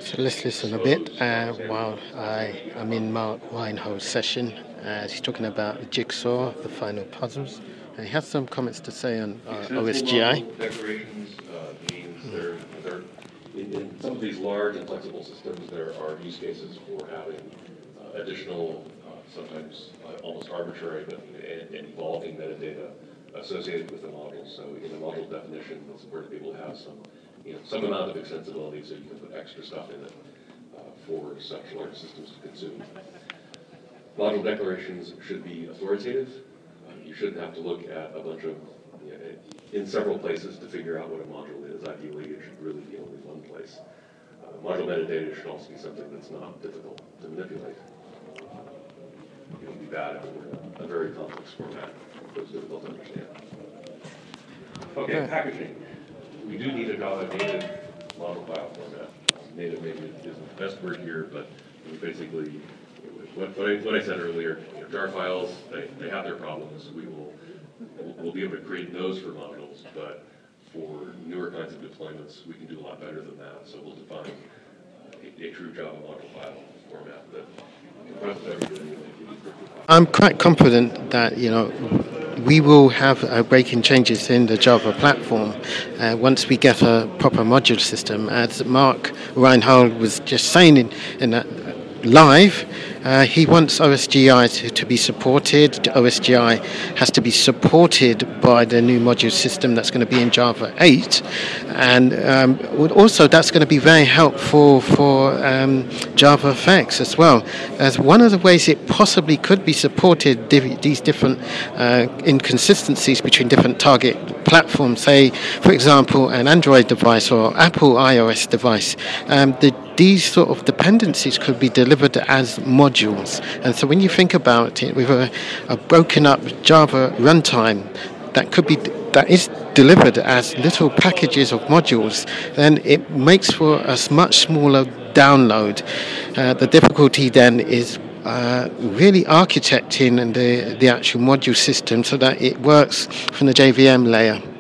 So let's listen a bit while I am in Mark Winehold's session as he's talking about the jigsaw, the final puzzles. And he has some comments to say on OSGI. Declarations means there in some of these large and flexible systems, there are use cases for having additional, sometimes almost arbitrary, but involving metadata associated with the module. So in the module definition, it's important to be able to have some amount of extensibility, so you can put extra stuff in it for such large systems to consume. Module declarations should be authoritative. You shouldn't have to look at a bunch of, in several places to figure out what a module is. Ideally, it should really be only one place. Module metadata should also be something that's not difficult to manipulate. It would be bad if it were a very complex format that was difficult to understand. Okay, packaging. We do need a Java native module file format. Native maybe isn't the best word here, but basically what I said earlier, jar files, they have their problems. We'll be able to create those for modules, but for newer kinds of deployments, we can do a lot better than that. So we'll define a true Java module file format that compresses everything. I'm quite confident that we will have breaking changes in the Java platform once we get a proper module system. As Mark Winehold was just saying in that live, he wants OSGI to be supported. OSGI has to be supported by the new module system that's going to be in Java 8. And also that's going to be very helpful for Java Effects as well. As one of the ways it possibly could be supported, these different inconsistencies between different target platforms, say, for example, an Android device or Apple iOS device, these sort of dependencies could be delivered as modules. And so when you think about it, with a broken up Java runtime that is delivered as little packages of modules, then it makes for a much smaller download. The difficulty then is really architecting the actual module system so that it works from the JVM layer.